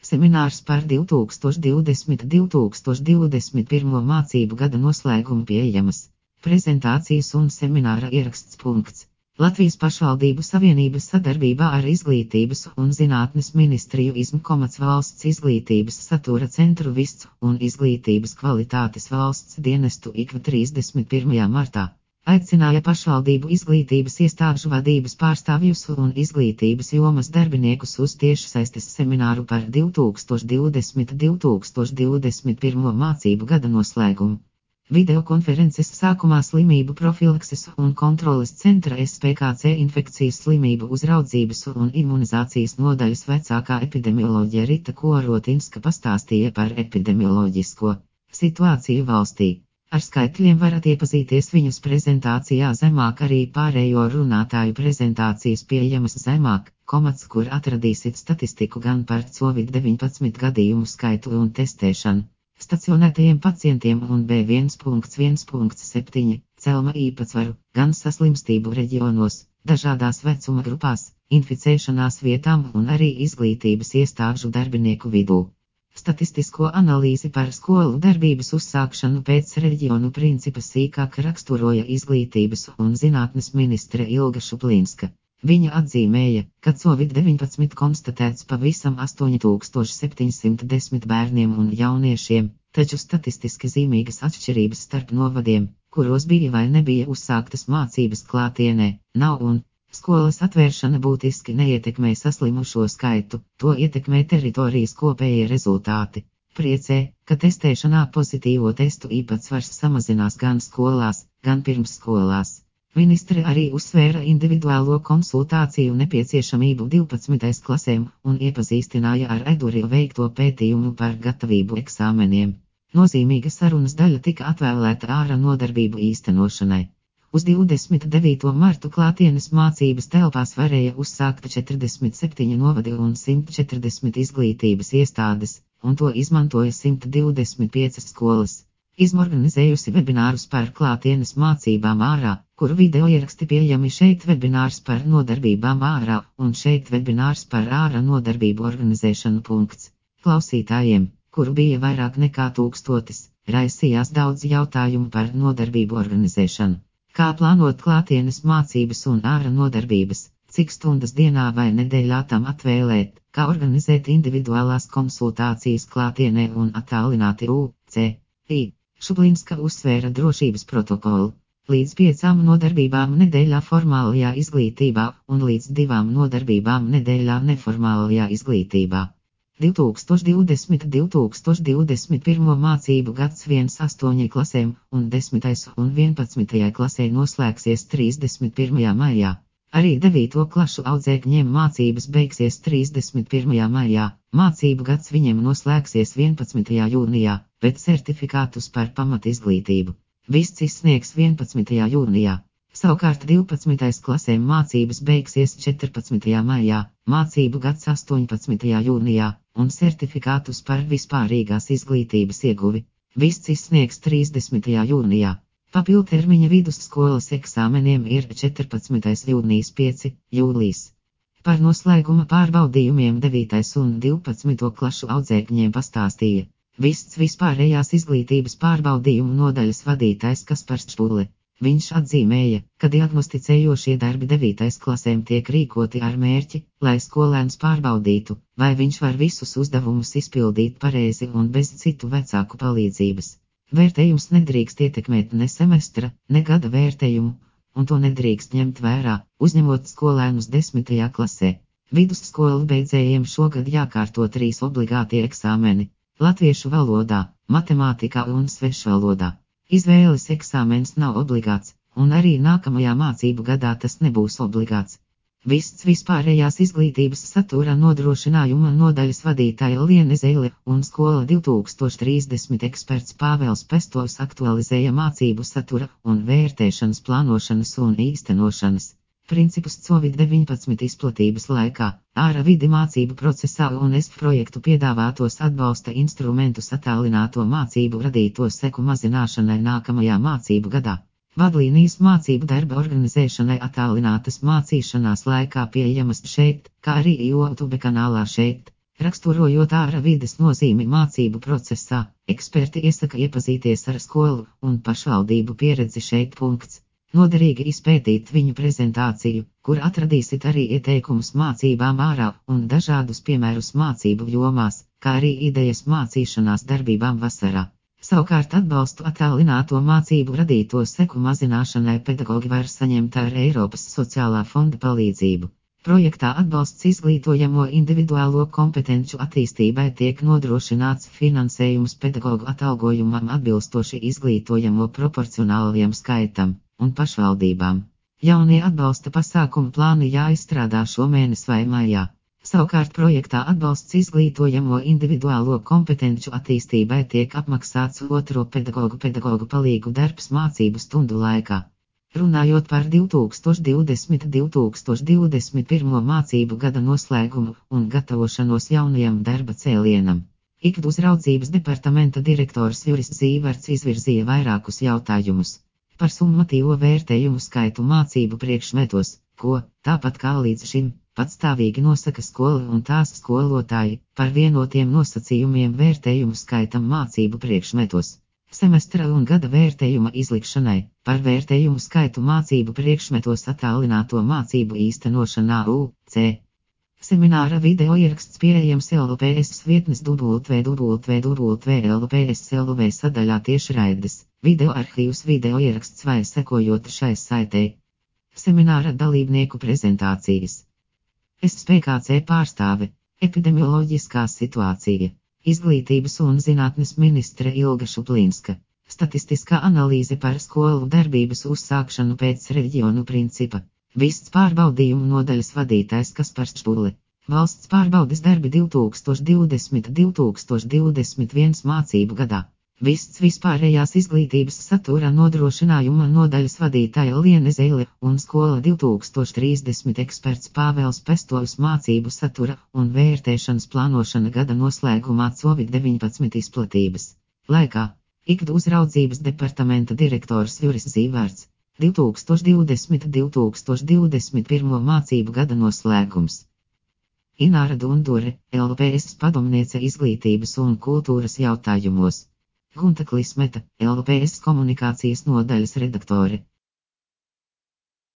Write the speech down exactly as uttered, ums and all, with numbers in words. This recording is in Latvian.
Seminārs par divi tūkstoši divdesmit - divi tūkstoši divdesmit pirmo mācību gada noslēgumu pieejamas. Prezentācijas un semināra ieraksts. Punkts. Latvijas pašvaldību savienības sadarbībā ar Izglītības un zinātnes ministriju izmkomats valsts izglītības satura centru vists un izglītības kvalitātes valsts dienestu ik trīsdesmit pirmajā martā. Aicināja pašvaldību izglītības iestāžu vadības pārstāvjus un izglītības jomas darbiniekus uz tiešsaistes semināru par divi tūkstoši divdesmit - divi tūkstoši divdesmit pirmo mācību gada noslēgumu. Videokonferences sākumā Slimību profilakses un kontroles centra S P K C infekcijas slimību uzraudzības un imunizācijas nodaļas vecākā epidemioloģija Rita Korotinska pastāstīja par epidemioloģisko situāciju valstī. Ar skaitļiem varat iepazīties viņas prezentācijā zemāk, arī pārējo runātāju prezentācijas pieejamas zemāk, komats, kur atradīsiet statistiku gan par covid deviņpadsmit gadījumu skaitu un testēšanu, stacionētajiem pacientiem un B viens viens septiņi celma īpatsvaru, gan saslimstību reģionos, dažādās vecuma grupās, inficēšanās vietām un arī izglītības iestāžu darbinieku vidū. Statistisko analīzi par skolu darbības uzsākšanu pēc reģionu principa sīkāk raksturoja Izglītības un zinātnes ministre Ilga Šuplīnska. Viņa atzīmēja, ka covid deviņpadsmit konstatēts pavisam astoņi tūkstoši septiņsimt desmit bērniem un jauniešiem, taču statistiski zīmīgas atšķirības starp novadiem, kuros bija vai nebija uzsāktas mācības klātienē, nav un skolas atvēršana būtiski neietekmē saslimušo skaitu, to ietekmē teritorijas kopējie rezultāti. Priecē, ka testēšanā pozitīvo testu īpatsvars samazinās gan skolās, gan pirmsskolās. Ministre arī uzsvēra individuālo konsultāciju nepieciešamību divpadsmitais klasēm un iepazīstināja ar Eduri veikto pētījumu par gatavību eksāmeniem. Nozīmīga sarunas daļa tika atvēlēta ārā nodarbību īstenošanai. Uz divdesmit devīto martu klātienes mācības telpās varēja uzsākt četrdesmit septiņi novadi un simt četrdesmit izglītības iestādes, un to izmantoja simt divdesmit piecas skolas. Izmorganizējusi webinārus par klātienes mācībām ārā, kuru video ieraksti pieejami šeit webinārs par nodarbībām ārā un šeit webinārs par ārā nodarbību organizēšanu. Punkts. Klausītājiem, kuru bija vairāk nekā tūkstotis, raisījās daudz jautājumu par nodarbību organizēšanu. Kā plānot klātienes mācības un ārā nodarbības, cik stundas dienā vai nedēļā tam atvēlēt, kā organizēt individuālās konsultācijas klātienē un attālināti U C I. Šuplīnska uzsvēra drošības protokolu. Līdz piecām nodarbībām nedēļā formālajā izglītībā un līdz divām nodarbībām nedēļā neformālajā izglītībā. divi tūkstoši divdesmit - divi tūkstoši divdesmit pirmo mācību gads viens astoņi klasēm un desmitais un vienpadsmitajai klasē noslēgsies trīsdesmit pirmajā maijā. Arī devīto klašu audzēkņiem mācības beigsies trīsdesmit pirmajā maijā, mācību gads viņiem noslēgsies vienpadsmitajā jūnijā, bet certifikātus par pamatizglītību viss izsniegs vienpadsmitajā jūnijā. Savukārt divpadsmitais klasēm mācības beigsies četrpadsmitajā maijā, mācību gads astoņpadsmitajā jūnijā, un certifikātus par vispārīgās izglītības ieguvi viss izsniegs trīsdesmitajā jūnijā. Papildtermiņa vidusskolas eksāmeniem ir četrpadsmitais jūnijas pieci jūlijas. Par noslēguma pārbaudījumiem devītais un divpadsmito klašu audzēkņiem pastāstīja Vists vispārējās izglītības pārbaudījumu nodaļas vadītājs Kaspars Čpule. Viņš atzīmēja, ka diagnosticējošie darbi devītais klasēm tiek rīkoti ar mērķi, lai skolēns pārbaudītu, vai viņš var visus uzdevumus izpildīt pareizi un bez citu vecāku palīdzības. Vērtējums nedrīkst ietekmēt ne semestra, ne gada vērtējumu, un to nedrīkst ņemt vērā, uzņemot skolēnus desmitajā klasē. Vidusskolu beidzējiem šogad jākārto trīs obligātie eksāmeni - latviešu valodā, matemātikā un svešvalodā. Izvēles eksāmens nav obligāts, un arī nākamajā mācību gadā tas nebūs obligāts. Vists vispārējās izglītības satura nodrošinājuma nodaļas vadītāja Liene Zeile un skola divi tūkstoši trīsdesmit eksperts Pāvels Pestovs aktualizēja mācību satura un vērtēšanas plānošanas un īstenošanas principus covid deviņpadsmit izplatības laikā, ārā vidi mācību procesā un es projektu piedāvātos atbalsta instrumentus attālināto mācību radīto seku mazināšanai nākamajā mācību gadā. Vadlīnijas mācību darba organizēšanai attālinātas mācīšanās laikā pieejamas šeit, kā arī YouTube kanālā šeit. Raksturojot ārā vides nozīmi mācību procesā, eksperti iesaka iepazīties ar skolu un pašvaldību pieredzi šeit. Punkts. Noderīgi izpētīt viņu prezentāciju, kur atradīsit arī ieteikumus mācībām ārā un dažādus piemērus mācību jomās, kā arī idejas mācīšanās darbībām vasarā. Savukārt atbalstu attālināto mācību radīto seku mazināšanai pedagogi var saņemt ar Eiropas sociālā fonda palīdzību. Projektā atbalsts izglītojamo individuālo kompetenču attīstībai tiek nodrošināts finansējums pedagogu atalgojumam atbilstoši izglītojamo proporcionālajam skaitam un pašvaldībām. Jaunie atbalsta pasākumu plāni jāizstrādā šomēnes vai maijā. Savukārt projektā atbalsts izglītojamo individuālo kompetenču attīstībai tiek apmaksāts otro pedagogu pedagogu palīgu darbs mācību stundu laikā. Runājot par divi tūkstoši divdesmit - divi tūkstoši divdesmit pirmo mācību gada noslēgumu un gatavošanos jaunajam darba cēlienam, Ikdu uzraudzības departamenta direktors Juris Zīverts izvirzīja vairākus jautājumus par summatīvo vērtējumu skaitu mācību priekšmetos, ko, tāpat kā līdz šim, patstāvīgi nosaka skola un tās skolotāji, par vienotiem nosacījumiem vērtējumu skaitam mācību priekšmetos, semestra un gada vērtējuma izlikšanai, par vērtējumu skaitu mācību priekšmetos attālināto mācību īstenošanā U C. Semināra video ieraksts pieejams L P S vietnes w w w punkt l p s punkt l v sadaļā tiešraides, video arhīvs video ieraksts vai sekojot šai saitei. Semināra dalībnieku prezentācijas. S P K C pārstāve, epidemioloģiskā situācija, izglītības un zinātnes ministre Ilga Šuplīnska, statistiskā analīze par skolu darbības uzsākšanu pēc reģionu principa, vists pārbaudījumu nodaļas vadītājs Kaspars Čpule, valsts pārbaudes darbi divi tūkstoši divdesmit - divi tūkstoši divdesmit viens mācību gadā. Vists vispārējās izglītības satura nodrošinājuma nodaļas vadītāja Liene Zeile un skola divi tūkstoši trīsdesmit eksperts Pāvels Pestovs mācību satura un vērtēšanas plānošana gada noslēgumā Covid deviņpadsmit izplatības laikā. Ikdu uzraudzības departamenta direktors Juris Zīverts, divi tūkstoši divdesmit - divi tūkstoši divdesmit pirmo mācību gada noslēgums. Ināra Dundure, L P S padomniece izglītības un kultūras jautājumos. Gunta Klismeta, L P S komunikācijas nodaļas redaktore.